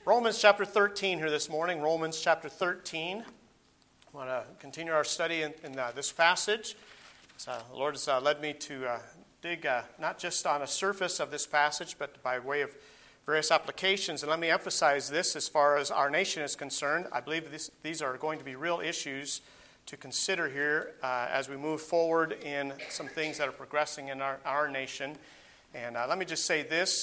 Romans chapter 13 here this morning. Romans chapter 13. I want to continue our study in this passage. The Lord has led me to dig not just on a surface of this passage, but by way of various applications. And let me emphasize this as far as our nation is concerned. I believe these are going to be real issues to consider here as we move forward in some things that are progressing in our nation. And let me just say this.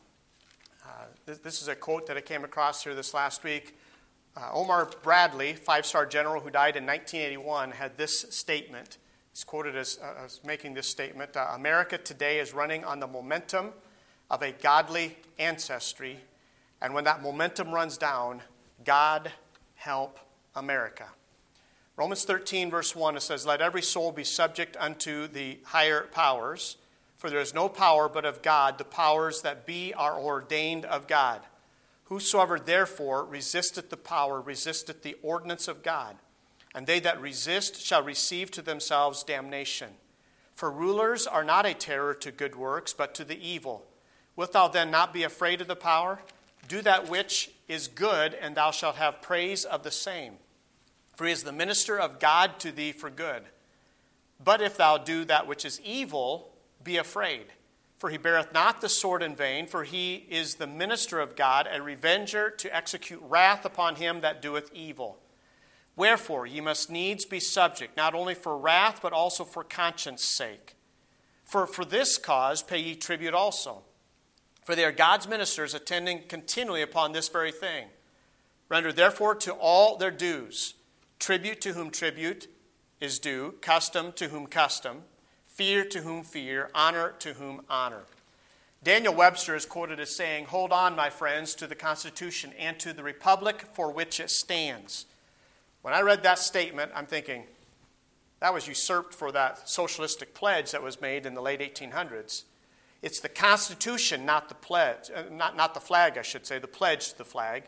This is a quote that I came across here this last week. Omar Bradley, five-star general who died in 1981, had this statement. He's quoted as making this statement. America today is running on the momentum of a godly ancestry. And when that momentum runs down, God help America. Romans 13, verse 1, it says, Let every soul be subject unto the higher powers. For there is no power but of God. The powers that be are ordained of God. Whosoever therefore resisteth the power, resisteth the ordinance of God. And they that resist shall receive to themselves damnation. For rulers are not a terror to good works, but to the evil. Wilt thou then not be afraid of the power? Do that which is good, and thou shalt have praise of the same. For he is the minister of God to thee for good. But if thou do that which is evil, be afraid, for he beareth not the sword in vain, for he is the minister of God, a revenger to execute wrath upon him that doeth evil. Wherefore ye must needs be subject, not only for wrath, but also for conscience sake. For this cause pay ye tribute also. For they are God's ministers, attending continually upon this very thing. Render therefore to all their dues, tribute to whom tribute is due, custom to whom custom, fear to whom fear, honor to whom honor. Daniel Webster is quoted as saying, Hold on, my friends, to the Constitution and to the republic for which it stands. When I read that statement, I'm thinking, that was usurped for that socialistic pledge that was made in the late 1800s. It's the Constitution, not the pledge, not the flag, I should say, the pledge to the flag.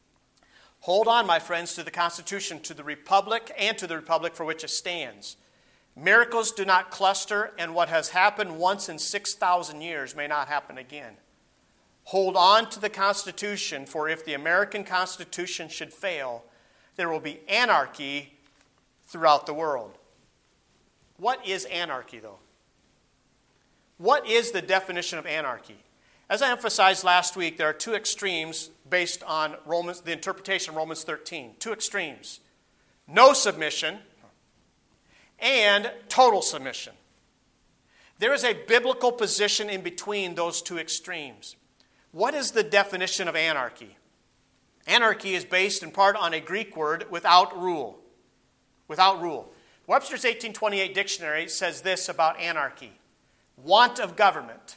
Hold on, my friends, to the Constitution, to the republic, and to the republic for which it stands. Miracles do not cluster, and what has happened once in 6,000 years may not happen again. Hold on to the Constitution, for if the American Constitution should fail, there will be anarchy throughout the world. What is anarchy, though? What is the definition of anarchy? As I emphasized last week, there are two extremes based on the interpretation of Romans 13. Two extremes. No submission and total submission. There is a biblical position in between those two extremes. What is the definition of anarchy? Anarchy is based in part on a Greek word, without rule. Without rule. Webster's 1828 dictionary says this about anarchy. Want of government.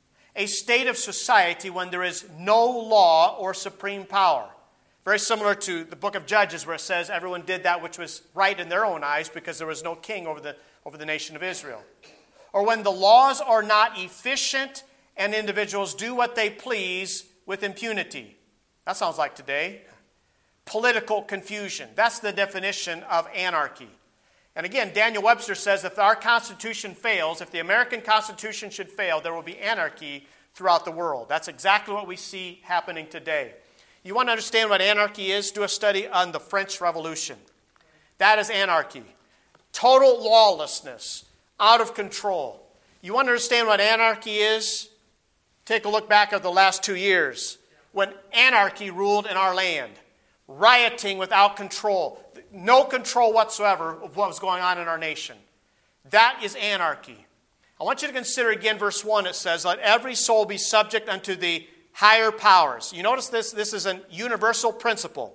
A state of society when there is no law or supreme power. Very similar to the book of Judges where it says everyone did that which was right in their own eyes because there was no king over the nation of Israel. Or when the laws are not efficient and individuals do what they please with impunity. That sounds like today. Political confusion. That's the definition of anarchy. And again, Daniel Webster says if our Constitution fails, if the American Constitution should fail, there will be anarchy throughout the world. That's exactly what we see happening today. You want to understand what anarchy is? Do a study on the French Revolution. That is anarchy. Total lawlessness. Out of control. You want to understand what anarchy is? Take a look back at the last 2 years when anarchy ruled in our land. Rioting without control. No control whatsoever of what was going on in our nation. That is anarchy. I want you to consider again verse 1. It says, Let every soul be subject unto the higher powers. You notice this is a universal principle.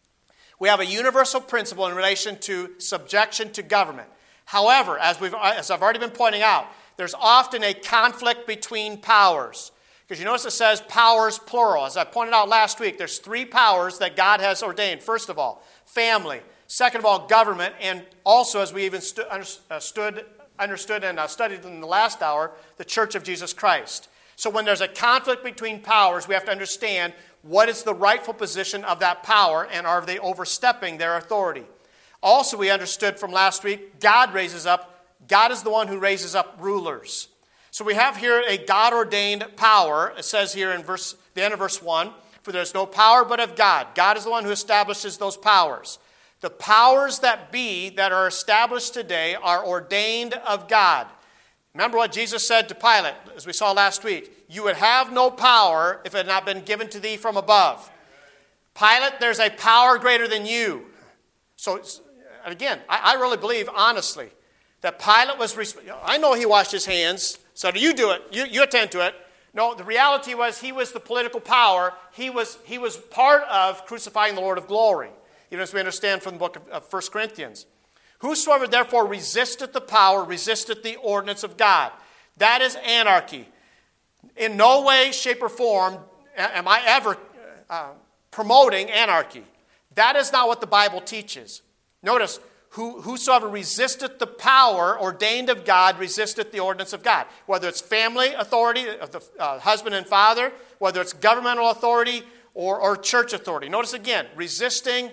We have a universal principle in relation to subjection to government. However, as I've already been pointing out, there's often a conflict between powers. Because you notice it says powers plural. As I pointed out last week, there's 3 powers that God has ordained. First of all, family. Second of all, government. And also, as we even understood and studied in the last hour, the Church of Jesus Christ. So when there's a conflict between powers, we have to understand what is the rightful position of that power and are they overstepping their authority. Also, we understood from last week, God is the one who raises up rulers. So we have here a God-ordained power. It says here in the end of verse 1, For there's no power but of God. God is the one who establishes those powers. The powers that be that are established today are ordained of God. Remember what Jesus said to Pilate, as we saw last week. You would have no power if it had not been given to thee from above. Pilate, there's a power greater than you. So, again, I really believe, honestly, that Pilate was... I know he washed his hands, so do you do it. You attend to it. No, the reality was he was the political power. He was part of crucifying the Lord of glory, even as we understand from the book of 1 Corinthians. Whosoever therefore resisteth the power, resisteth the ordinance of God. That is anarchy. In no way, shape, or form am I ever promoting anarchy. That is not what the Bible teaches. Notice, whosoever resisteth the power ordained of God, resisteth the ordinance of God. Whether it's family authority, of the husband and father, whether it's governmental authority or church authority. Notice again, resisting,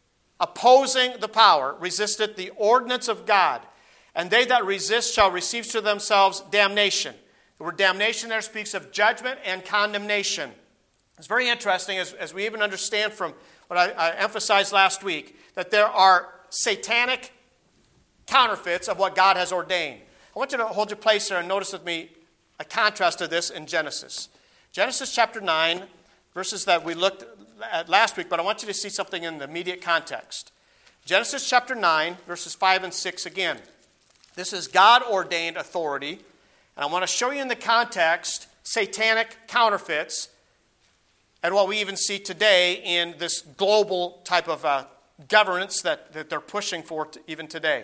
opposing the power, resisteth the ordinance of God. And they that resist shall receive to themselves damnation. The word damnation there speaks of judgment and condemnation. It's very interesting, as we even understand from what I emphasized last week, that there are satanic counterfeits of what God has ordained. I want you to hold your place there and notice with me a contrast to this in Genesis. Genesis chapter 9, verses that we looked at last week, but I want you to see something in the immediate context. Genesis chapter 9, verses 5 and 6 again. This is God-ordained authority, and I want to show you in the context satanic counterfeits and what we even see today in this global type of governance that they're pushing for even today.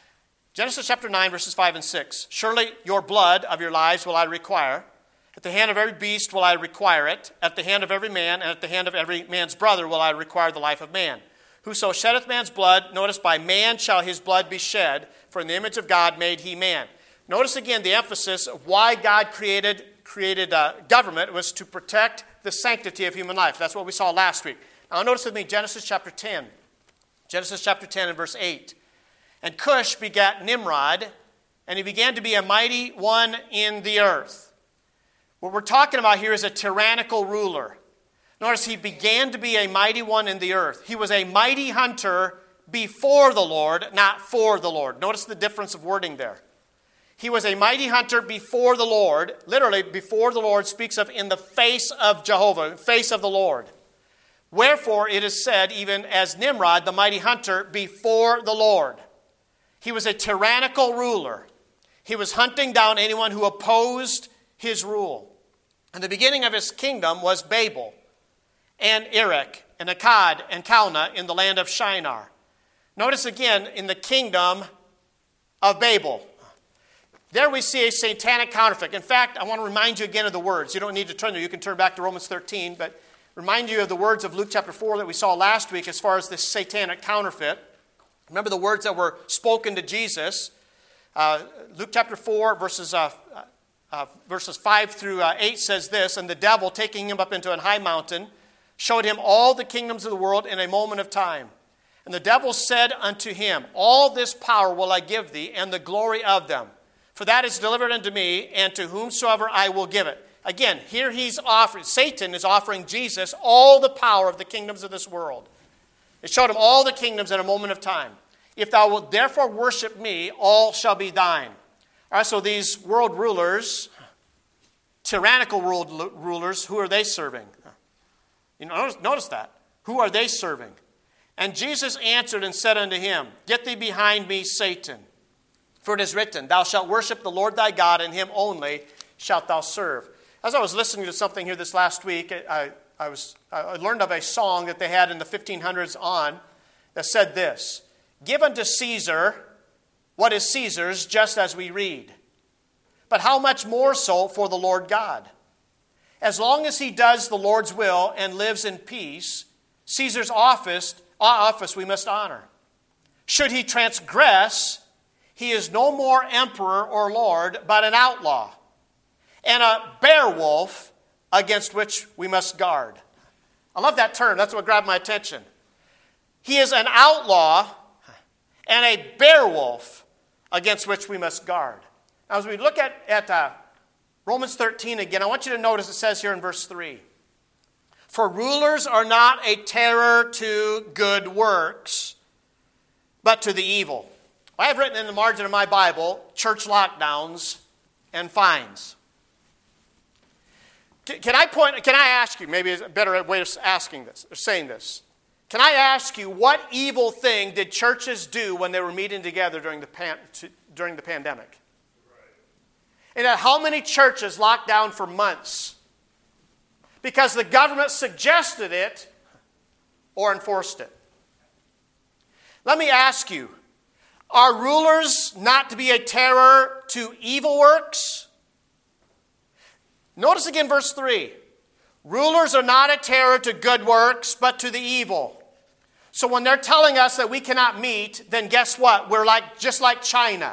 Genesis chapter 9, verses 5 and 6. Surely your blood of your lives will I require. At the hand of every beast will I require it. At the hand of every man and at the hand of every man's brother will I require the life of man. Whoso sheddeth man's blood, notice by man shall his blood be shed, for in the image of God made he man. Notice again the emphasis of why God created government was to protect the sanctity of human life. That's what we saw last week. Now notice with me Genesis chapter 10. Genesis chapter 10 and verse 8. And Cush begat Nimrod, and he began to be a mighty one in the earth. What we're talking about here is a tyrannical ruler. Notice he began to be a mighty one in the earth. He was a mighty hunter before the Lord, not for the Lord. Notice the difference of wording there. He was a mighty hunter before the Lord. Literally, before the Lord speaks of in the face of Jehovah, face of the Lord. Wherefore it is said, even as Nimrod, the mighty hunter, before the Lord. He was a tyrannical ruler. He was hunting down anyone who opposed his rule. And the beginning of his kingdom was Babel, and Erech, and Akkad, and Calneh in the land of Shinar. Notice again, in the kingdom of Babel. There we see a satanic counterfeit. In fact, I want to remind you again of the words. You don't need to turn there. You can turn back to Romans 13, but remind you of the words of Luke chapter 4 that we saw last week as far as this satanic counterfeit. Remember the words that were spoken to Jesus. Luke chapter 4, verses 5 through 8 says this, and the devil, taking him up into an high mountain, showed him all the kingdoms of the world in a moment of time. And the devil said unto him, all this power will I give thee, and the glory of them. For that is delivered unto me, and to whomsoever I will give it. Again, here Satan is offering Jesus all the power of the kingdoms of this world. It showed him all the kingdoms in a moment of time. If thou wilt therefore worship me, all shall be thine. All right, so these world rulers, tyrannical world rulers, who are they serving? Notice that. Who are they serving? And Jesus answered and said unto him, get thee behind me, Satan. For it is written, thou shalt worship the Lord thy God, and him only shalt thou serve. As I was listening to something here this last week, I learned of a song that they had in the 1500s on that said this, give unto Caesar what is Caesar's, just as we read. But how much more so for the Lord God? As long as he does the Lord's will and lives in peace, Caesar's office we must honor. Should he transgress, he is no more emperor or lord, but an outlaw, and a bear wolf against which we must guard. I love that term. That's what grabbed my attention. He is an outlaw and a bear wolf against which we must guard. Now, as we look at Romans 13 again, I want you to notice it says here in verse 3, For rulers are not a terror to good works, but to the evil. I have written in the margin of my Bible, church lockdowns and fines. Can I ask you, maybe a better way of asking this, or saying this. Can I ask you, what evil thing did churches do when they were meeting together during the pandemic? And how many churches locked down for months? Because the government suggested it or enforced it. Let me ask you, are rulers not to be a terror to evil works? Notice again verse 3. Rulers are not a terror to good works, but to the evil. So when they're telling us that we cannot meet, then guess what? We're just like China.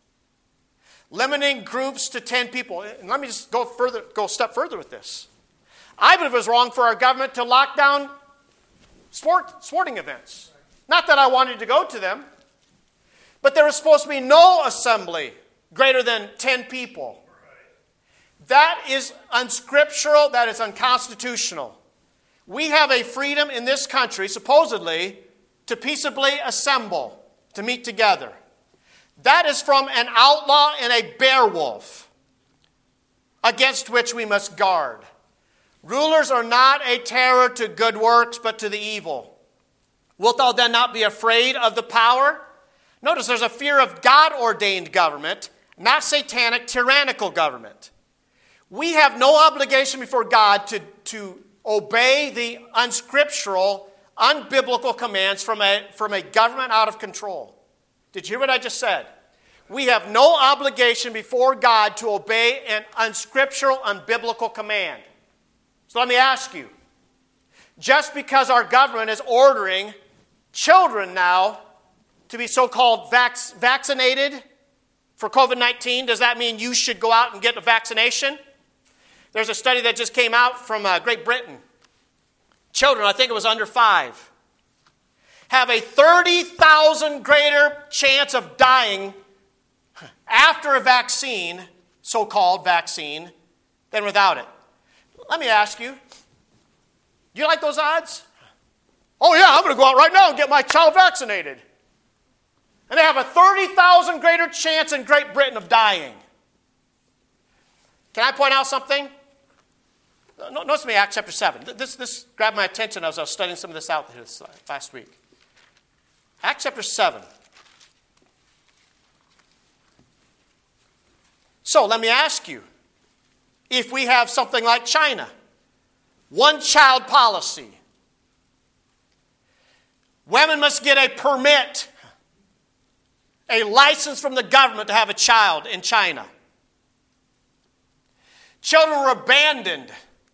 Limiting groups to 10 people. And let me just go a step further with this. I believe it was wrong for our government to lock down sporting events. Not that I wanted to go to them, but there was supposed to be no assembly greater than 10 people. That is unscriptural, that is unconstitutional. We have a freedom in this country, supposedly, to peaceably assemble, to meet together. That is from an outlaw and a bear wolf, against which we must guard. Rulers are not a terror to good works, but to the evil. Wilt thou then not be afraid of the power? Notice there's a fear of God-ordained government, not satanic, tyrannical government. We have no obligation before God to obey the unscriptural, unbiblical commands from a government out of control. Did you hear what I just said? We have no obligation before God to obey an unscriptural, unbiblical command. So let me ask you, just because our government is ordering children now to be so-called vaccinated for COVID-19, does that mean you should go out and get a vaccination? There's a study that just came out from Great Britain. Children, I think it was under 5, have a 30,000 greater chance of dying after a vaccine, so-called vaccine, than without it. Let me ask you, do you like those odds? Oh yeah, I'm going to go out right now and get my child vaccinated. And they have a 30,000 greater chance in Great Britain of dying. Can I point out something? Notice me, Acts chapter 7. This grabbed my attention as I was studying some of this out this last week. Acts chapter 7. So let me ask you, if we have something like China, one-child policy, women must get a permit, a license from the government to have a child in China. Children were abandoned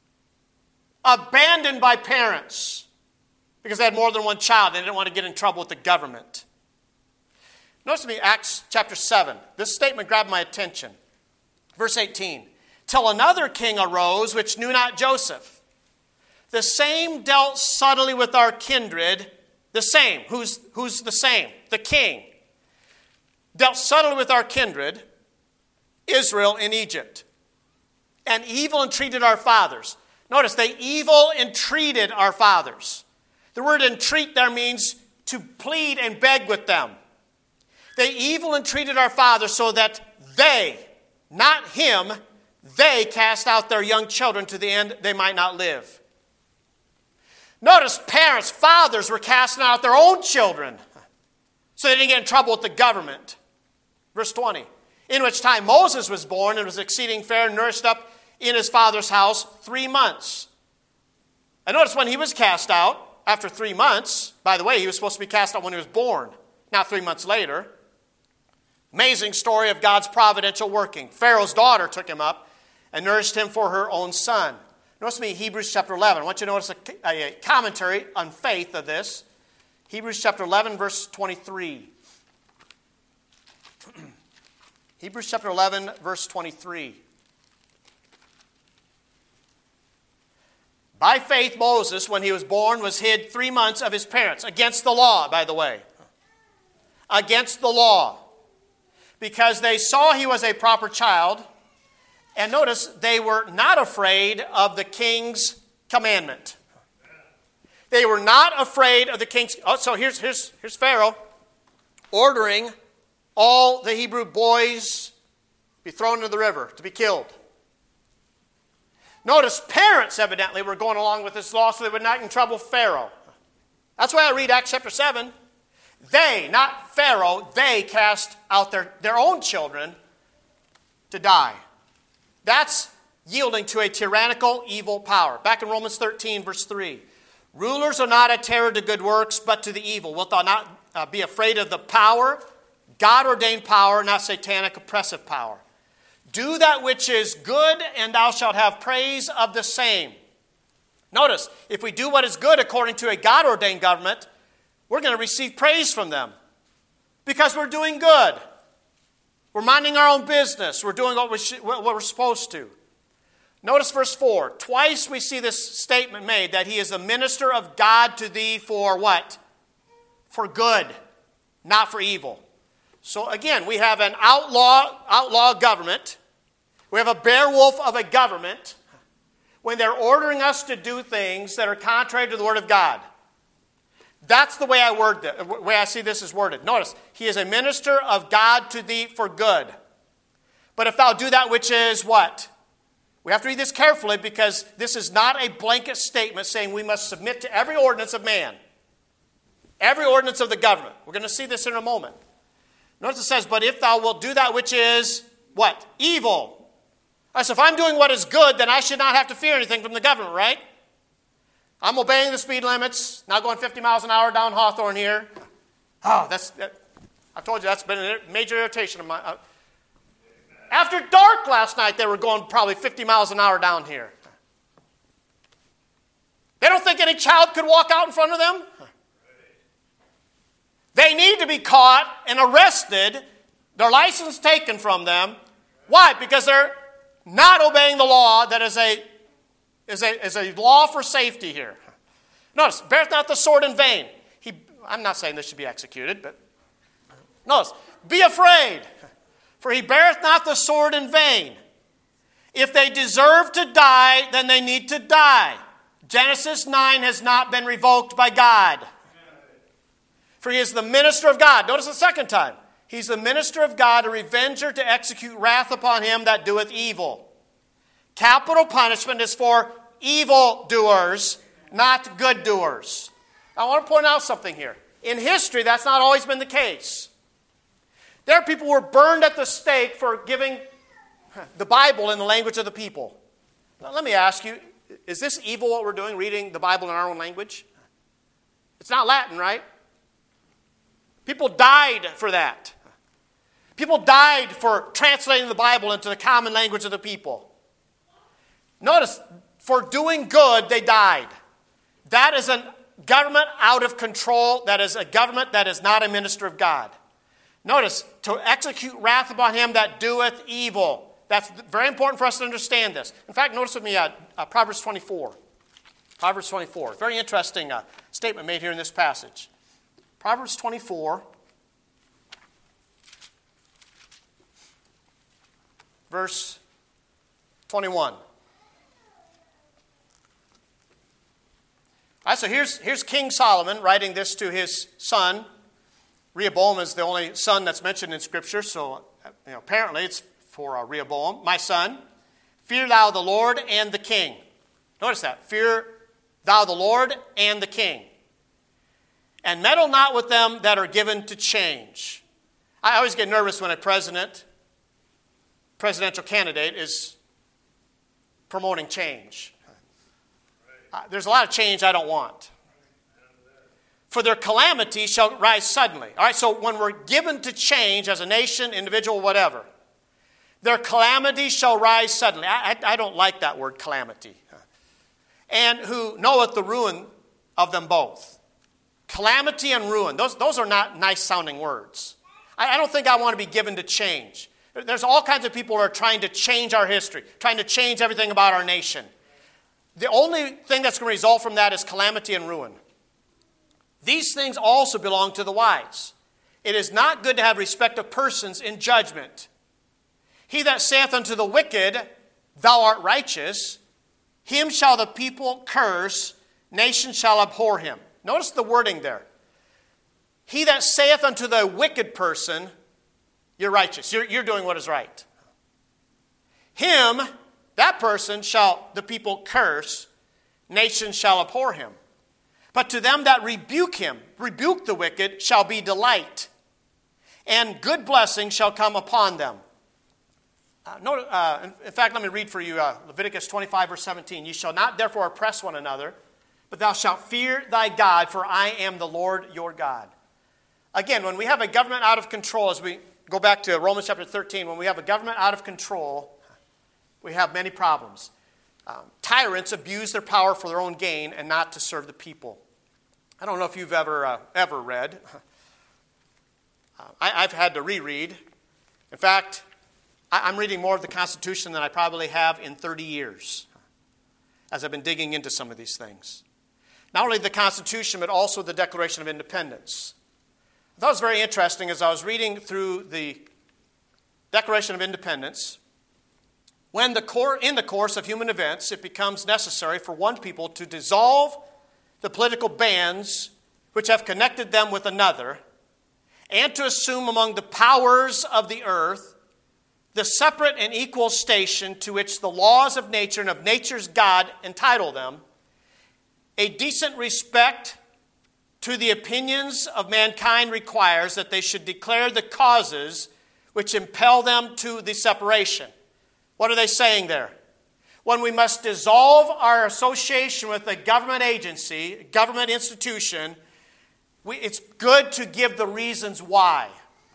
by parents because they had more than one child. They didn't want to get in trouble with the government. Notice me, Acts chapter 7. This statement grabbed my attention. Verse 18. Till another king arose, which knew not Joseph. The same dealt subtly with our kindred. The same. Who's the same? The king. Dealt subtly with our kindred, Israel in Egypt. And evil entreated our fathers. Notice, they evil entreated our fathers. The word entreat there means to plead and beg with them. They evil entreated our fathers so that they, not him, they cast out their young children to the end they might not live. Notice parents, fathers were casting out their own children so they didn't get in trouble with the government. Verse 20. In which time Moses was born and was exceeding fair and nourished up in his father's house 3 months. And notice when he was cast out, after 3 months, by the way, he was supposed to be cast out when he was born, not 3 months later. Amazing story of God's providential working. Pharaoh's daughter took him up and nourished him for her own son. Notice me, Hebrews chapter 11. I want you to notice a commentary on faith of this. Hebrews chapter 11, verse 23. Hebrews chapter 11, verse 23. By faith, Moses, when he was born, was hid 3 months of his parents. Against the law, by the way. Against the law. Because they saw he was a proper child. And notice, they were not afraid of the king's commandment. They were not afraid of the king's... Oh, so here's Pharaoh ordering all the Hebrew boys be thrown into the river to be killed. Notice parents evidently were going along with this law so they would not in trouble Pharaoh. That's why I read Acts chapter 7. They, not Pharaoh, they cast out their own children to die. That's yielding to a tyrannical, evil power. Back in Romans 13, verse 3. Rulers are not a terror to good works, but to the evil. Wilt thou not be afraid of the power, God-ordained power, not satanic oppressive power? Do that which is good, and thou shalt have praise of the same. Notice, if we do what is good according to a God-ordained government, we're going to receive praise from them because we're doing good. We're minding our own business. We're doing what we're supposed to. Notice verse 4. Twice we see this statement made that he is the minister of God to thee for what? For good, not for evil. So again, we have an outlaw government. We have a bear wolf of a government when they're ordering us to do things that are contrary to the Word of God. That's the way I see this is worded. Notice, he is a minister of God to thee for good. But if thou do that which is what? We have to read this carefully because this is not a blanket statement saying we must submit to every ordinance of man. Every ordinance of the government. We're going to see this in a moment. Notice it says, but if thou wilt do that which is what? Evil. So if I'm doing what is good, then I should not have to fear anything from the government, right? I'm obeying the speed limits, not going 50 miles an hour down Hawthorne here. Oh, I told you that's been a major irritation of mine. After dark last night, they were going probably 50 miles an hour down here. They don't think any child could walk out in front of them? They need to be caught and arrested, their license taken from them. Why? Because they're not obeying the law that is a law for safety here. Notice, beareth not the sword in vain. I'm not saying this should be executed, but notice, be afraid, for he beareth not the sword in vain. If they deserve to die, then they need to die. Genesis 9 has not been revoked by God. For he is the minister of God. Notice the second time. He's the minister of God, a revenger to execute wrath upon him that doeth evil. Capital punishment is for evildoers, not good doers. I want to point out something here. In history, that's not always been the case. There are people who were burned at the stake for giving the Bible in the language of the people. Now, let me ask you, is this evil what we're doing, reading the Bible in our own language? It's not Latin, right? People died for that. People died for translating the Bible into the common language of the people. Notice, for doing good, they died. That is a government out of control. That is a government that is not a minister of God. Notice, to execute wrath upon him that doeth evil. That's very important for us to understand this. In fact, notice with me Proverbs 24. Proverbs 24. Very interesting statement made here in this passage. Proverbs 24, verse 21. All right, so here's King Solomon writing this to his son. Rehoboam is the only son that's mentioned in Scripture, so apparently it's for Rehoboam. My son, fear thou the Lord and the king. Notice that. Fear thou the Lord and the king. And meddle not with them that are given to change. I always get nervous when a presidential candidate is promoting change. There's a lot of change I don't want. For their calamity shall rise suddenly. All right, so when we're given to change as a nation, individual, whatever, their calamity shall rise suddenly. I don't like that word, calamity. And who knoweth the ruin of them both. Calamity and ruin, those are not nice-sounding words. I don't think I want to be given to change. There's all kinds of people who are trying to change our history, trying to change everything about our nation. The only thing that's going to result from that is calamity and ruin. These things also belong to the wise. It is not good to have respect of persons in judgment. He that saith unto the wicked, thou art righteous, him shall the people curse, nations shall abhor him. Notice the wording there. He that saith unto the wicked person, you're righteous, you're doing what is right. Him, that person, shall the people curse, nations shall abhor him. But to them that rebuke him, rebuke the wicked, shall be delight, and good blessing shall come upon them. In fact, let me read for you Leviticus 25, verse 17. You shall not therefore oppress one another, but thou shalt fear thy God, for I am the Lord your God. Again, when we have a government out of control, as we go back to Romans chapter 13, when we have a government out of control, we have many problems. Tyrants abuse their power for their own gain and not to serve the people. I don't know if you've ever read. I've had to reread. In fact, I'm reading more of the Constitution than I probably have in 30 years as I've been digging into some of these things. Not only the Constitution, but also the Declaration of Independence. I thought it was very interesting as I was reading through the Declaration of Independence. In the course of human events, it becomes necessary for one people to dissolve the political bands which have connected them with another, and to assume among the powers of the earth the separate and equal station to which the laws of nature and of nature's God entitle them, a decent respect to the opinions of mankind requires that they should declare the causes which impel them to the separation. What are they saying there? When we must dissolve our association with a government agency, government institution, it's good to give the reasons why.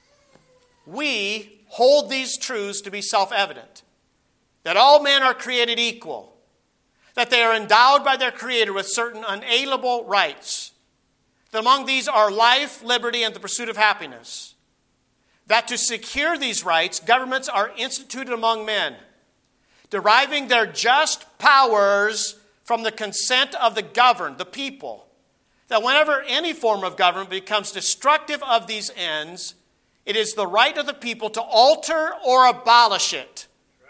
We hold these truths to be self-evident. That all men are created equal. That they are endowed by their Creator with certain unalienable rights. That among these are life, liberty, and the pursuit of happiness. That to secure these rights, governments are instituted among men, deriving their just powers from the consent of the governed, the people. That whenever any form of government becomes destructive of these ends, it is the right of the people to alter or abolish it.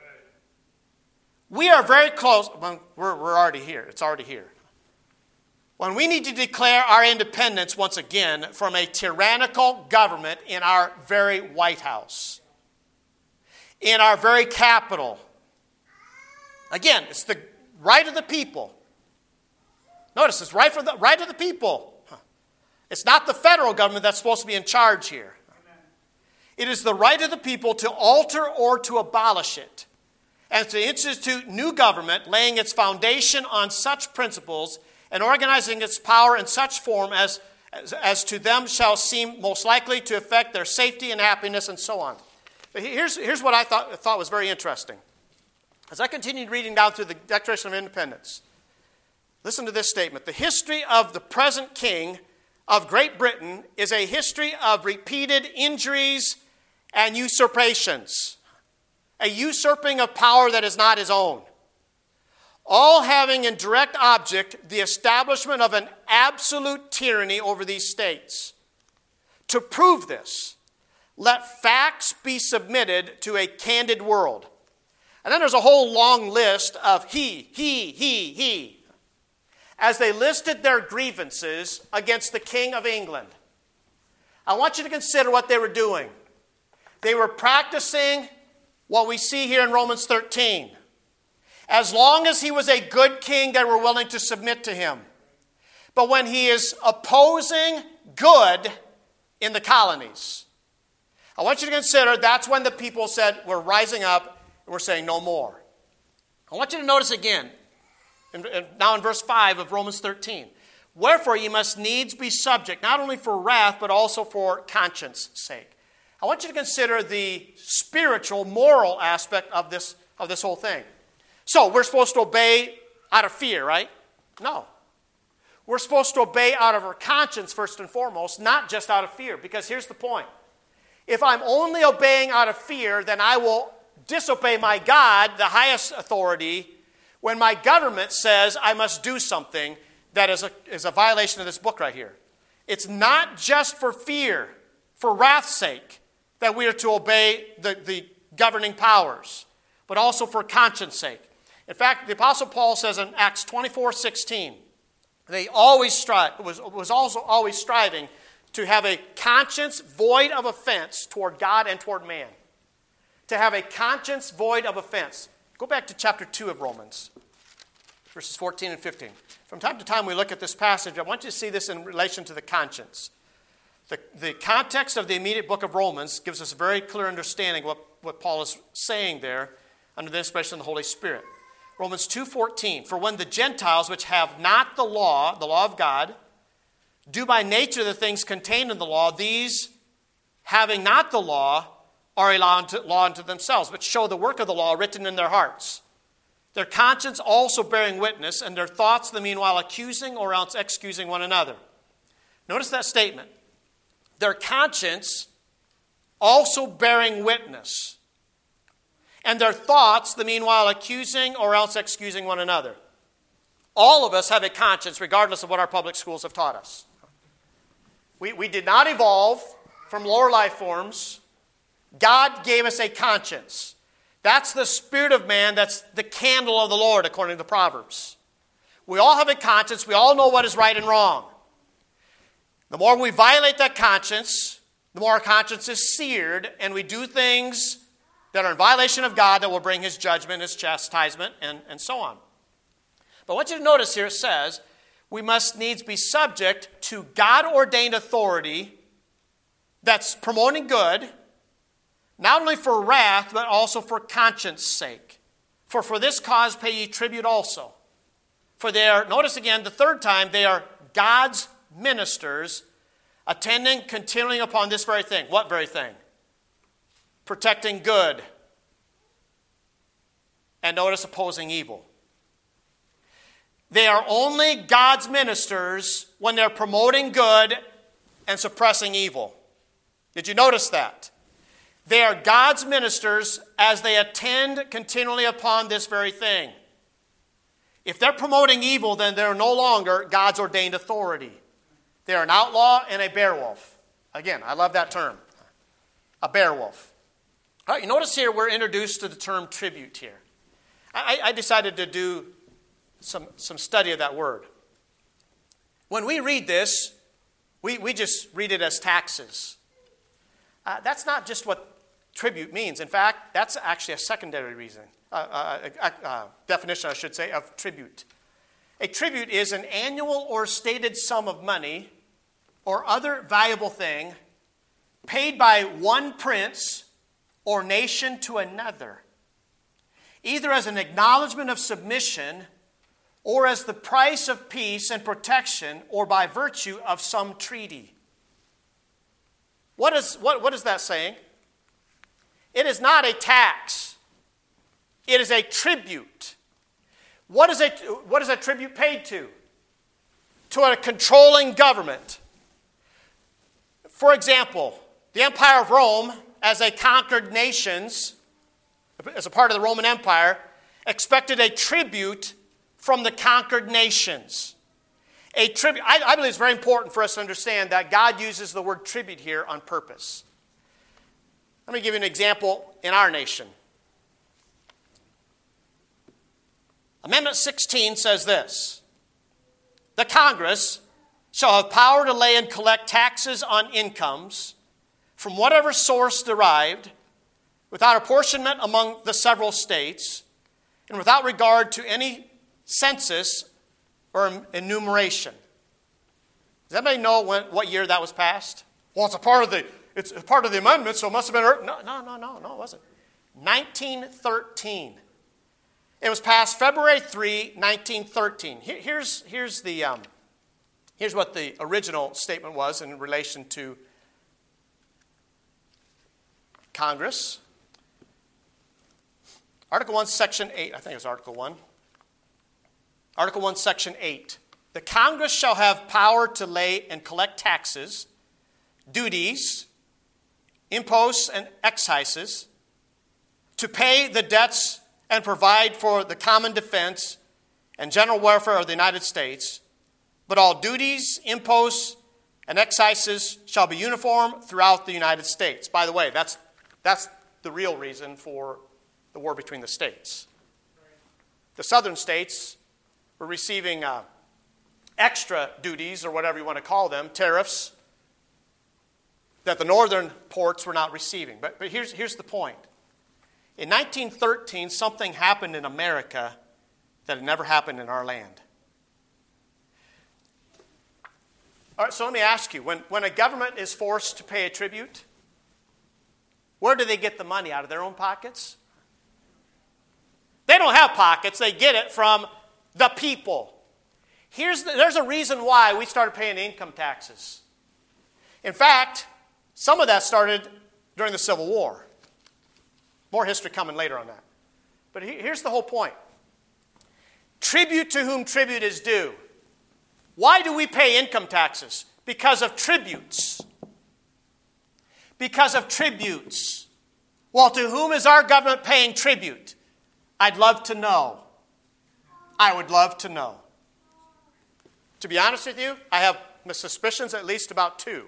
We are very close. Well, we're already here. It's already here. When we need to declare our independence once again from a tyrannical government in our very White House, in our very capital. Again, it's the right of the people. Notice, it's right of the people. It's not the federal government that's supposed to be in charge here. It is the right of the people to alter or to abolish it, and to institute new government, laying its foundation on such principles and organizing its power in such form as to them shall seem most likely to affect their safety and happiness, and so on. But here's what I thought was very interesting. As I continued reading down through the Declaration of Independence, listen to this statement. The history of the present king of Great Britain is a history of repeated injuries and usurpations, a usurping of power that is not his own, all having in direct object the establishment of an absolute tyranny over these states. To prove this, let facts be submitted to a candid world. And then there's a whole long list of he. As they listed their grievances against the King of England, I want you to consider what they were doing. They were practicing what we see here in Romans 13. As long as he was a good king, they were willing to submit to him. But when he is opposing good in the colonies, I want you to consider that's when the people said, we're rising up and we're saying no more. I want you to notice again, now in verse 5 of Romans 13. Wherefore ye must needs be subject, not only for wrath, but also for conscience sake. I want you to consider the spiritual, moral aspect of this whole thing. So, we're supposed to obey out of fear, right? No. We're supposed to obey out of our conscience first and foremost, not just out of fear. Because here's the point. If I'm only obeying out of fear, then I will disobey my God, the highest authority, when my government says I must do something that is a violation of this book right here. It's not just for fear, for wrath's sake, that we are to obey the governing powers, but also for conscience sake. In fact, the Apostle Paul says in Acts 24:16, They always was also always striving to have a conscience void of offense toward God and toward man. To have a conscience void of offense. Go back to chapter 2 of Romans, verses 14 and 15. From time to time we look at this passage. I want you to see this in relation to the conscience. The context of the immediate book of Romans gives us a very clear understanding of what Paul is saying there under the inspiration of the Holy Spirit. Romans 2:14, for when the Gentiles which have not the law of God, do by nature the things contained in the law, these, having not the law, are a law unto themselves, but show the work of the law written in their hearts. Their conscience also bearing witness, and their thoughts the meanwhile accusing or else excusing one another. Notice that statement. Their conscience also bearing witness, and their thoughts the meanwhile accusing or else excusing one another. All of us have a conscience regardless of what our public schools have taught us. We did not evolve from lower life forms. God gave us a conscience. That's the spirit of man. That's the candle of the Lord, according to the Proverbs. We all have a conscience. We all know what is right and wrong. The more we violate that conscience, the more our conscience is seared, and we do things that are in violation of God that will bring His judgment, His chastisement, and so on. But I want you to notice here it says, we must needs be subject to God-ordained authority that's promoting good, not only for wrath, but also for conscience sake. For this cause pay ye tribute also. For they are, notice again, the third time, they are God's ministers, attending continually upon this very thing. What very thing? Protecting good. And notice, opposing evil. They are only God's ministers when they're promoting good and suppressing evil. Did you notice that? They are God's ministers as they attend continually upon this very thing. If they're promoting evil, then they're no longer God's ordained authority. They're an outlaw and a beowulf. Again, I love that term. A beowulf. All right, you notice here we're introduced to the term tribute here. I decided to do some study of that word. When we read this, we just read it as taxes. That's not just what tribute means. In fact, that's actually a secondary reason, definition, I should say, of tribute. A tribute is an annual or stated sum of money or other valuable thing paid by one prince or nation to another, either as an acknowledgement of submission or as the price of peace and protection or by virtue of some treaty. What is that saying? It is not a tax. It is a tribute. What is a tribute paid to? To a controlling government. For example, the Empire of Rome, as they conquered nations, as a part of the Roman Empire, expected a tribute from the conquered nations. A tribute. I believe it's very important for us to understand that God uses the word tribute here on purpose. Let me give you an example in our nation. Amendment 16 says this: the Congress shall have power to lay and collect taxes on incomes from whatever source derived, without apportionment among the several states, and without regard to any census or enumeration. Does anybody know what year that was passed? Well, it's a part of the amendment, so it must have been. No, it wasn't. 1913. It was passed February 3, 1913. Here's what the original statement was in relation to Congress. Article 1, Section 8. I think it was Article 1. Article 1, Section 8. The Congress shall have power to lay and collect taxes, duties, imposts, and excises, to pay the debts and provide for the common defense and general welfare of the United States. But all duties, imposts, and excises shall be uniform throughout the United States. By the way, that's the real reason for the war between the states. The southern states were receiving extra duties, or whatever you want to call them, tariffs, that the northern ports were not receiving. But here's the point. In 1913, something happened in America that had never happened in our land. All right, so let me ask you, when a government is forced to pay a tribute, where do they get the money? Out of their own pockets? They don't have pockets. They get it from the people. There's a reason why we started paying income taxes. In fact, some of that started during the Civil War. More history coming later on that. But here's the whole point. Tribute to whom tribute is due. Why do we pay income taxes? Because of tributes. Because of tributes. Well, to whom is our government paying tribute? I'd love to know. I would love to know. To be honest with you, I have my suspicions at least about two.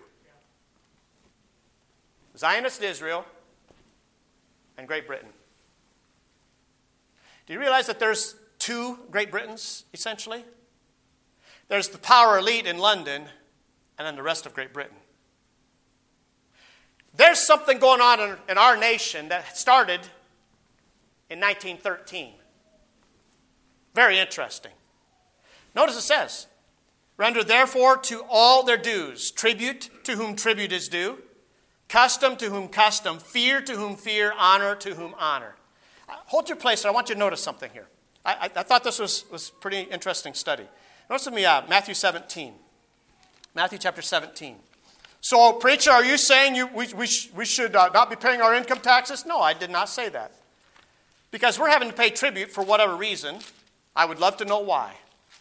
Zionist Israel and Great Britain. Do you realize that there's two Great Britons, essentially? There's the power elite in London, and then the rest of Great Britain. There's something going on in our nation that started in 1913. Very interesting. Notice it says, render therefore to all their dues, tribute to whom tribute is due, custom to whom custom, fear to whom fear, honor to whom honor. Hold your place, I want you to notice something here. I thought this was a pretty interesting study. Notice with me Matthew 17. Matthew chapter 17. So, preacher, are you saying we should not be paying our income taxes? No, I did not say that. Because we're having to pay tribute for whatever reason. I would love to know why.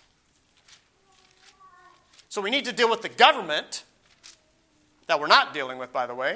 So we need to deal with the government that we're not dealing with, by the way.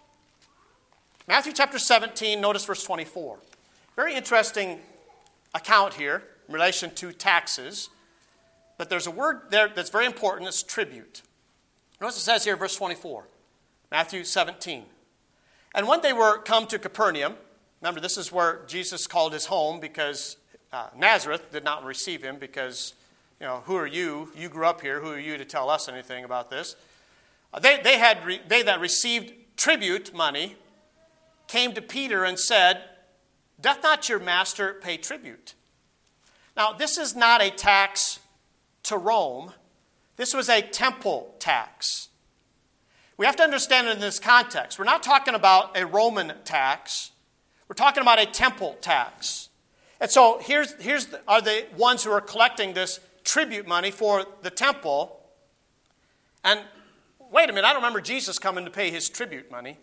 Matthew chapter 17, notice verse 24. Very interesting account here in relation to taxes. But there's a word there that's very important. It's tribute. Notice it says here, verse 24. Matthew 17. And when they were come to Capernaum, remember this is where Jesus called his home because Nazareth did not receive him because, who are you? You grew up here. Who are you to tell us anything about this? They that received tribute money came to Peter and said, doth not your master pay tribute? Now, this is not a tax to Rome. This was a temple tax. We have to understand it in this context. We're not talking about a Roman tax. We're talking about a temple tax. And so are the ones who are collecting this tribute money for the temple. And wait a minute, I don't remember Jesus coming to pay his tribute money.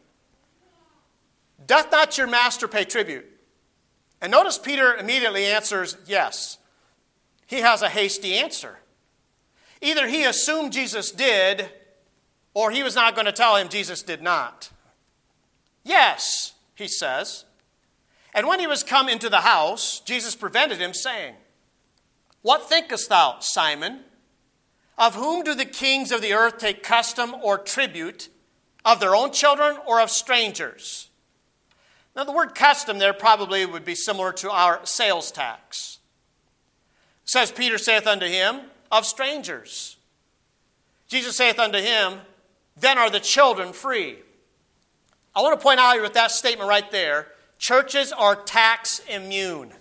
Doth not your master pay tribute? And notice Peter immediately answers yes. He has a hasty answer. Either he assumed Jesus did, or he was not going to tell him Jesus did not. Yes, he says. And when he was come into the house, Jesus prevented him, saying, what thinkest thou, Simon? Of whom do the kings of the earth take custom or tribute? Of their own children or of strangers? Now the word custom there probably would be similar to our sales tax. It says, Peter saith unto him, of strangers. Jesus saith unto him, then are the children free. I want to point out with that statement right there, churches are tax immune.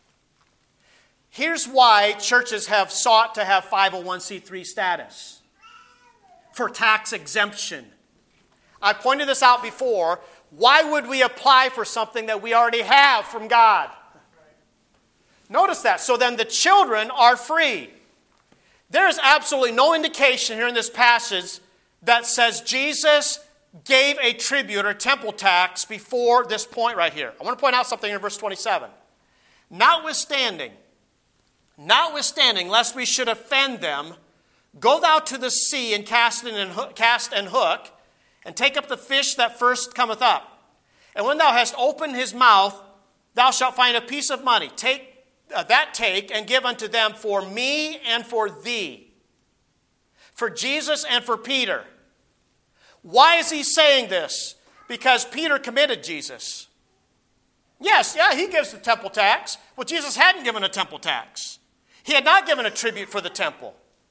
Here's why churches have sought to have 501c3 status. For tax exemption. I pointed this out before. Why would we apply for something that we already have from God? Notice that. So then the children are free. There is absolutely no indication here in this passage that says Jesus gave a tribute or temple tax before this point right here. I want to point out something in verse 27. Notwithstanding, lest we should offend them, go thou to the sea and cast an hook, and take up the fish that first cometh up. And when thou hast opened his mouth, thou shalt find a piece of money. Take and give unto them for me and for thee, for Jesus and for Peter. Why is he saying this? Because Peter committed Jesus. Yes, he gives the temple tax. Well, Jesus hadn't given a temple tax. He had not given a tribute for the temple.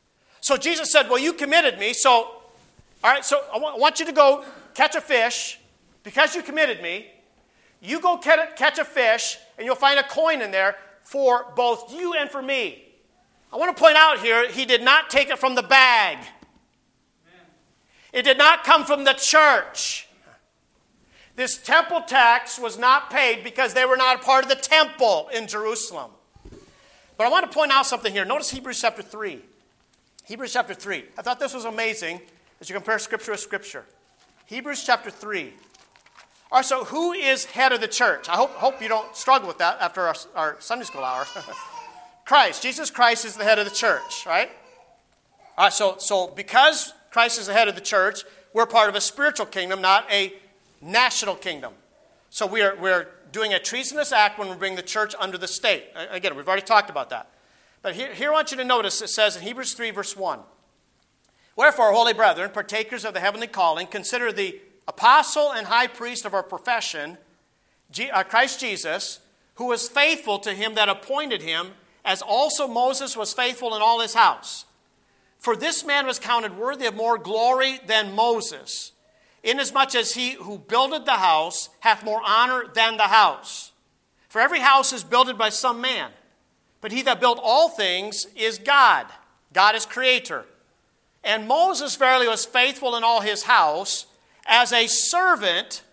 So Jesus said, well, you committed me, so, all right, so I want you to go catch a fish. Because you committed me, you go catch a fish, and you'll find a coin in there for both you and for me. I want to point out here, he did not take it from the bag. Amen. It did not come from the church. This temple tax was not paid because they were not a part of the temple in Jerusalem. But I want to point out something here. Notice Hebrews chapter 3. Hebrews chapter 3. I thought this was amazing as you compare Scripture with Scripture. Hebrews chapter 3. All right, so who is head of the church? I hope you don't struggle with that after our Sunday school hour. Christ. Jesus Christ is the head of the church, right? All right, so because Christ is the head of the church, we're part of a spiritual kingdom, not a national kingdom. So we're doing a treasonous act when we bring the church under the state. Again, we've already talked about that. But here I want you to notice it says in Hebrews 3, verse 1, wherefore, holy brethren, partakers of the heavenly calling, consider the apostle and high priest of our profession, Christ Jesus, who was faithful to him that appointed him, as also Moses was faithful in all his house. For this man was counted worthy of more glory than Moses, inasmuch as he who builded the house hath more honor than the house. For every house is builded by some man, but he that built all things is God. God is creator. And Moses verily was faithful in all his house, as a servant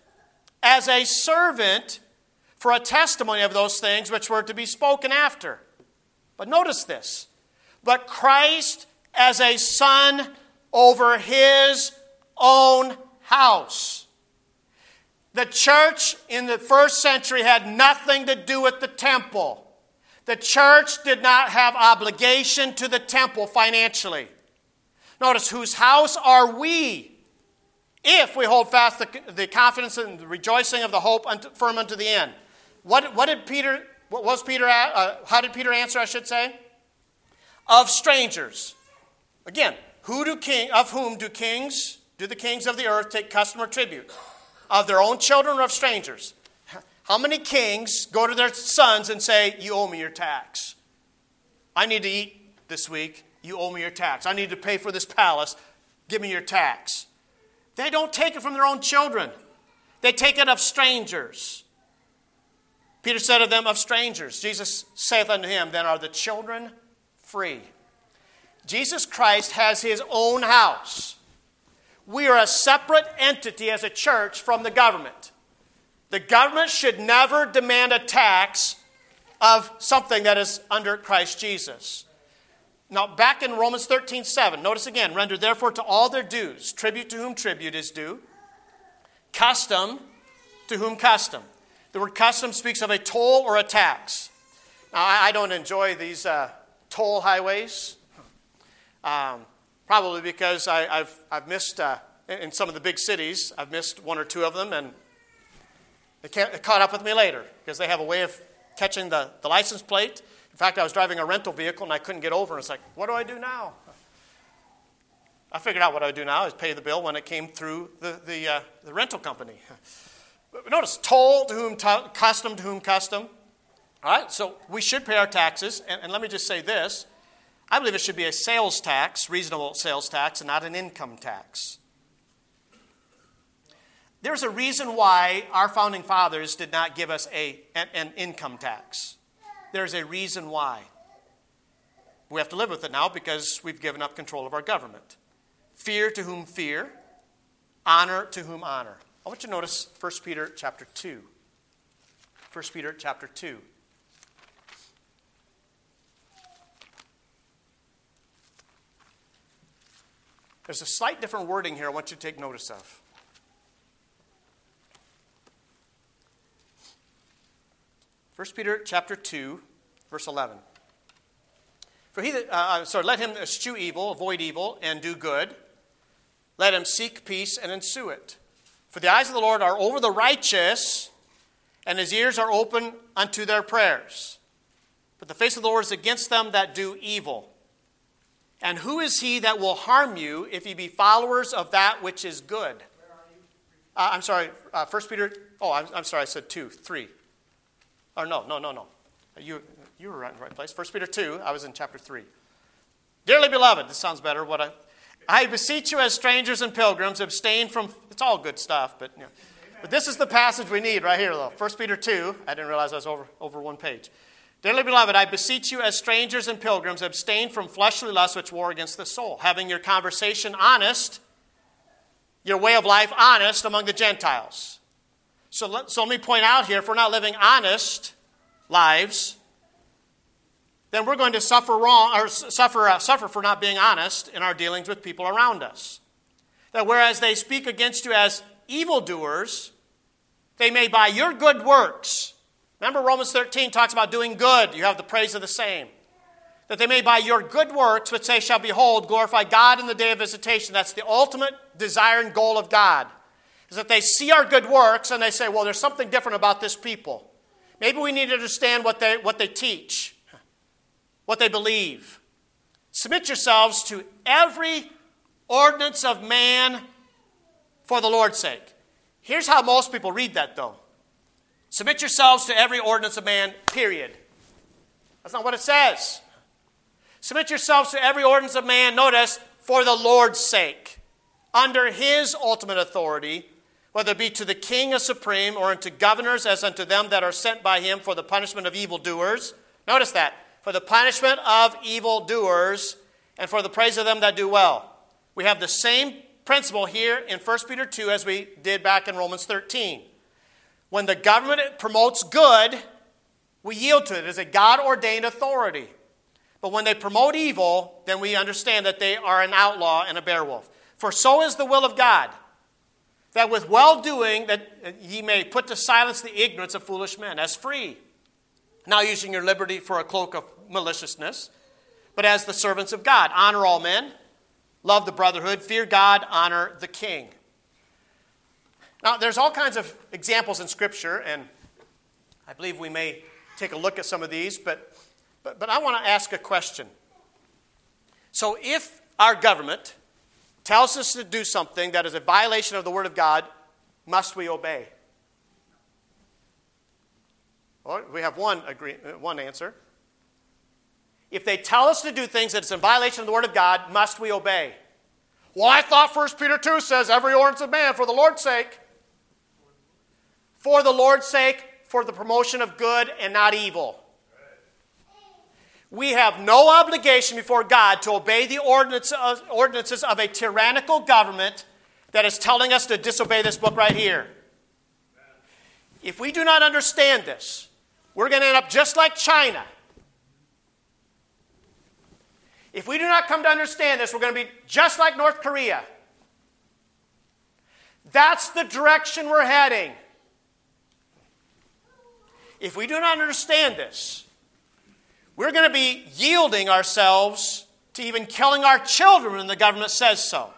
for a testimony of those things which were to be spoken after. But notice this. But Christ as a son over his own house. The church in the first century had nothing to do with the temple. The church did not have obligation to the temple financially. Notice, whose house are we if we hold fast the confidence and the rejoicing of the hope firm unto the end? How did Peter answer, I should say? Of strangers. Again, of whom do the kings of the earth take custom or tribute? Of their own children or of strangers? How many kings go to their sons and say, you owe me your tax? I need to eat this week. You owe me your tax. I need to pay for this palace. Give me your tax. They don't take it from their own children. They take it of strangers. Peter said of them, of strangers. Jesus saith unto him, then are the children free. Jesus Christ has his own house. We are a separate entity as a church from the government. The government should never demand a tax of something that is under Christ Jesus. Now, back in Romans 13:7, notice again, render therefore to all their dues, tribute to whom tribute is due, custom to whom custom. The word custom speaks of a toll or a tax. Now, I don't enjoy these toll highways, probably because I've missed, in some of the big cities, I've missed one or two of them, and it caught up with me later because they have a way of catching the license plate. In fact, I was driving a rental vehicle and I couldn't get over. And it's like, what do I do now? I figured out what I would do now is pay the bill when it came through the rental company. But notice, toll to whom custom to whom custom. All right, so we should pay our taxes. And let me just say this. I believe it should be a sales tax, reasonable sales tax, and not an income tax. There's a reason why our founding fathers did not give us an income tax. There's a reason why. We have to live with it now because we've given up control of our government. Fear to whom fear, honor to whom honor. I want you to notice 1 Peter chapter 2. 1 Peter chapter 2. There's a slight different wording here I want you to take notice of. 1 Peter chapter 2, verse 11. For let him eschew evil, avoid evil, and do good. Let him seek peace and ensue it. For the eyes of the Lord are over the righteous, and his ears are open unto their prayers. But the face of the Lord is against them that do evil. And who is he that will harm you if ye be followers of that which is good? I'm sorry, 1 Peter, I'm sorry, I said 2, 3. Or no. You were right in the right place. 1 Peter 2, I was in chapter 3. Dearly beloved, this sounds better. I beseech you as strangers and pilgrims, abstain from, it's all good stuff, but but this is the passage we need right here, though. 1 Peter 2, I didn't realize I was over one page. Dearly beloved, I beseech you as strangers and pilgrims, abstain from fleshly lusts which war against the soul, having your conversation honest, your way of life honest among the Gentiles. So let me point out here, if we're not living honest lives, then we're going to suffer for not being honest in our dealings with people around us. That whereas they speak against you as evildoers, they may by your good works, remember Romans 13 talks about doing good, you have the praise of the same, that they may by your good works, which they shall behold, glorify God in the day of visitation. That's the ultimate desire and goal of God, is that they see our good works and they say, well, there's something different about this people. Maybe we need to understand what they teach, what they believe. Submit yourselves to every ordinance of man for the Lord's sake. Here's how most people read that, though. Submit yourselves to every ordinance of man, period. That's not what it says. Submit yourselves to every ordinance of man, notice, for the Lord's sake, under his ultimate authority, whether it be to the king as supreme or unto governors as unto them that are sent by him for the punishment of evildoers. Notice that. For the punishment of evildoers and for the praise of them that do well. We have the same principle here in 1 Peter 2 as we did back in Romans 13. When the government promotes good, we yield to it as a God-ordained authority. But when they promote evil, then we understand that they are an outlaw and a beowulf. For so is the will of God, that with well-doing that ye may put to silence the ignorance of foolish men, as free, not using your liberty for a cloak of maliciousness, but as the servants of God. Honor all men, love the brotherhood, fear God, honor the king. Now, there's all kinds of examples in Scripture, and I believe we may take a look at some of these, but I want to ask a question. So if our government tells us to do something that is a violation of the Word of God, must we obey? Well, we have one answer. If they tell us to do things that is in violation of the Word of God, must we obey? Well, I thought 1 Peter 2 says every ordinance of man for the Lord's sake. For the Lord's sake, for the promotion of good and not evil. We have no obligation before God to obey the ordinances of a tyrannical government that is telling us to disobey this book right here. If we do not understand this, we're going to end up just like China. If we do not come to understand this, we're going to be just like North Korea. That's the direction we're heading. If we do not understand this, we're going to be yielding ourselves to even killing our children when the government says so.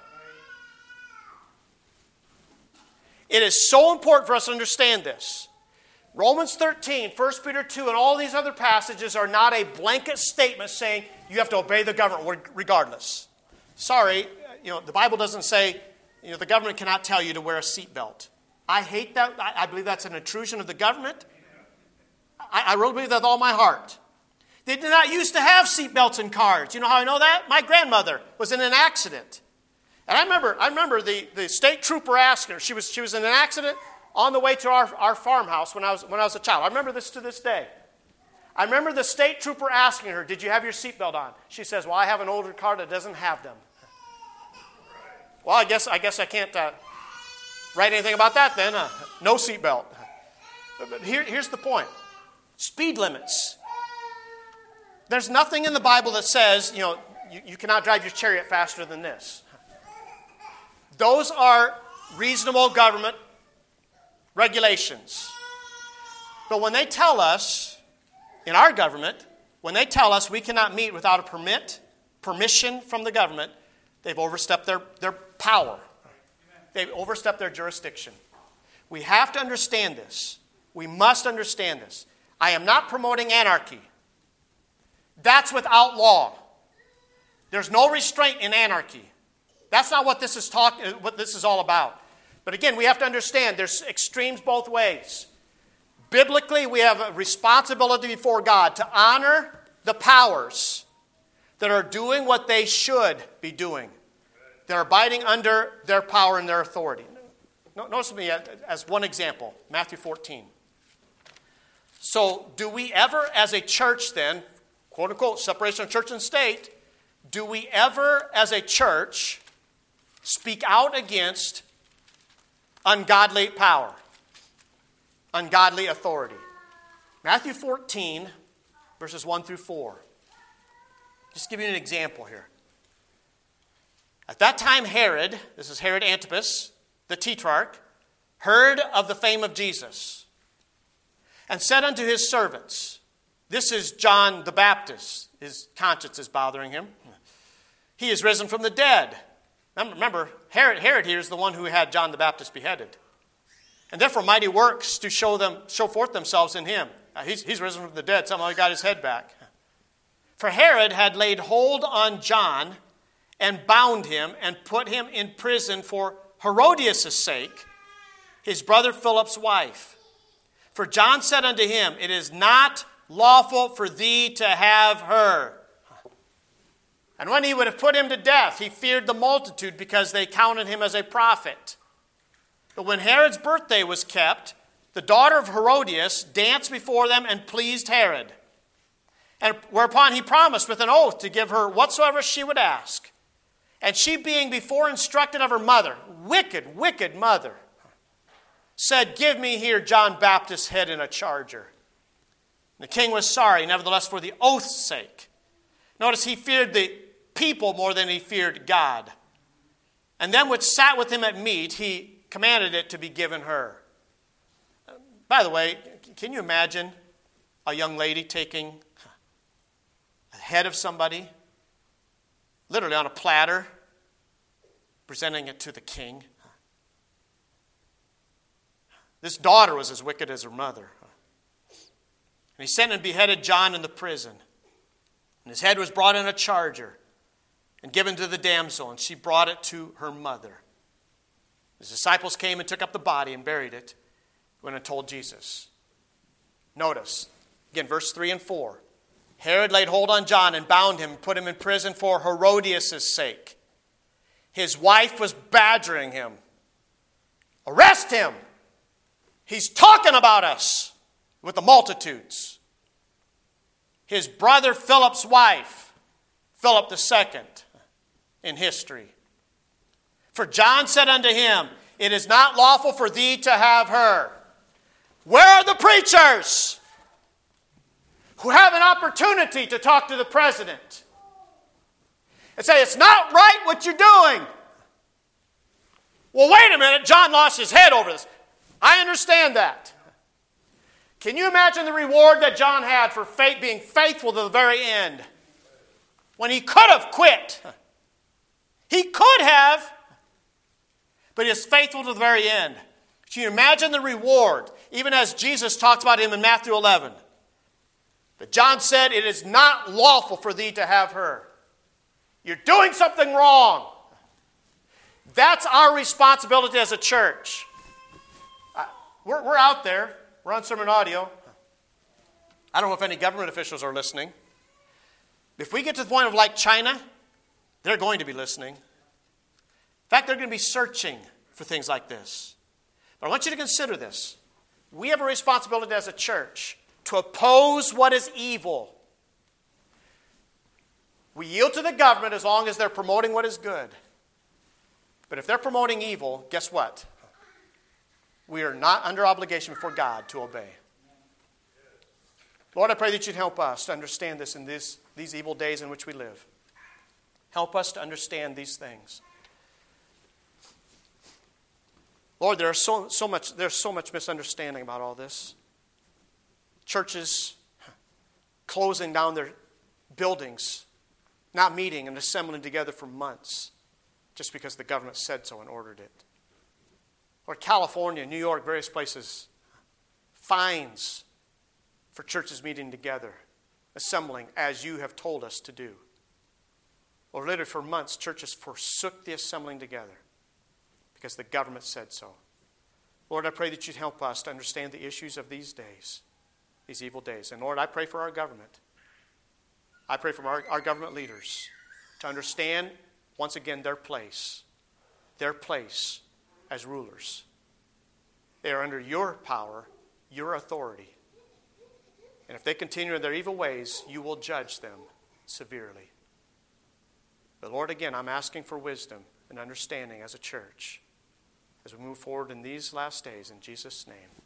It is so important for us to understand this. Romans 13, 1 Peter 2, and all these other passages are not a blanket statement saying you have to obey the government regardless. Sorry, the Bible doesn't say the government cannot tell you to wear a seatbelt. I hate that. I believe that's an intrusion of the government. I really believe that with all my heart. They did not used to have seatbelts in cars. You know how I know that? My grandmother was in an accident. And I remember the state trooper asking her. She was in an accident on the way to our farmhouse when I was a child. I remember this to this day. I remember the state trooper asking her, "Did you have your seatbelt on?" She says, "Well, I have an older car that doesn't have them." Well, I guess I can't write anything about that then. No seatbelt. But here's the point. Speed limits. There's nothing in the Bible that says, you cannot drive your chariot faster than this. Those are reasonable government regulations. But when they tell us, in our government, when they tell us we cannot meet without a permission from the government, they've overstepped their power. They've overstepped their jurisdiction. We have to understand this. We must understand this. I am not promoting anarchy. That's without law. There's no restraint in anarchy. That's not what this is all about. But again, we have to understand there's extremes both ways. Biblically, we have a responsibility before God to honor the powers that are doing what they should be doing, that are abiding under their power and their authority. Notice me as one example, Matthew 14. So do we ever, as a church then, quote unquote, separation of church and state, do we ever, as a church, speak out against ungodly power, ungodly authority? Matthew 14, verses 1 through 4. Just give you an example here. At that time, Herod, this is Herod Antipas, the tetrarch, heard of the fame of Jesus, and said unto his servants, this is John the Baptist. His conscience is bothering him. He is risen from the dead. Remember, Herod here is the one who had John the Baptist beheaded. And therefore mighty works to show forth themselves in him. He's risen from the dead. Somehow he got his head back. For Herod had laid hold on John and bound him and put him in prison for Herodias' sake, his brother Philip's wife. For John said unto him, it is not lawful for thee to have her. And when he would have put him to death, he feared the multitude because they counted him as a prophet. But when Herod's birthday was kept, the daughter of Herodias danced before them and pleased Herod. And whereupon he promised with an oath to give her whatsoever she would ask. And she, being before instructed of her mother, wicked mother, said, give me here John Baptist's head in a charger. The king was sorry, nevertheless, for the oath's sake. Notice he feared the people more than he feared God. And them which sat with him at meat, he commanded it to be given her. By the way, can you imagine a young lady taking the head of somebody, literally on a platter, presenting it to the king? This daughter was as wicked as her mother. And he sent and beheaded John in the prison. And his head was brought in a charger and given to the damsel, and she brought it to her mother. His disciples came and took up the body and buried it, went and told Jesus. Notice, again, verse 3 and 4. Herod laid hold on John and bound him, put him in prison for Herodias' sake. His wife was badgering him. Arrest him! He's talking about us with the multitudes. His brother Philip's wife, Philip II, in history. For John said unto him, it is not lawful for thee to have her. Where are the preachers who have an opportunity to talk to the president and say, it's not right what you're doing? Well, wait a minute, John lost his head over this. I understand that. Can you imagine the reward that John had for being faithful to the very end? When he could have quit. He could have, but he is faithful to the very end. Can you imagine the reward, even as Jesus talks about him in Matthew 11? But John said, it is not lawful for thee to have her. You're doing something wrong. That's our responsibility as a church. We're out there. We're on sermon audio. I don't know if any government officials are listening. If we get to the point of like China, they're going to be listening. In fact, they're going to be searching for things like this. But I want you to consider this. We have a responsibility as a church to oppose what is evil. We yield to the government as long as they're promoting what is good. But if they're promoting evil, guess what? We are not under obligation before God to obey. Lord, I pray that you'd help us to understand this in these evil days in which we live. Help us to understand these things. Lord, there's so much misunderstanding about all this. Churches closing down their buildings, not meeting and assembling together for months just because the government said so and ordered it. Or California, New York, various places, fines for churches meeting together, assembling as you have told us to do. Or literally for months, churches forsook the assembling together because the government said so. Lord, I pray that you'd help us to understand the issues of these days, these evil days. And Lord, I pray for our government. I pray for our government leaders to understand, once again, their place as rulers. They are under your power, your authority. And if they continue in their evil ways, you will judge them severely. But Lord, again, I'm asking for wisdom and understanding as a church as we move forward in these last days. In Jesus' name.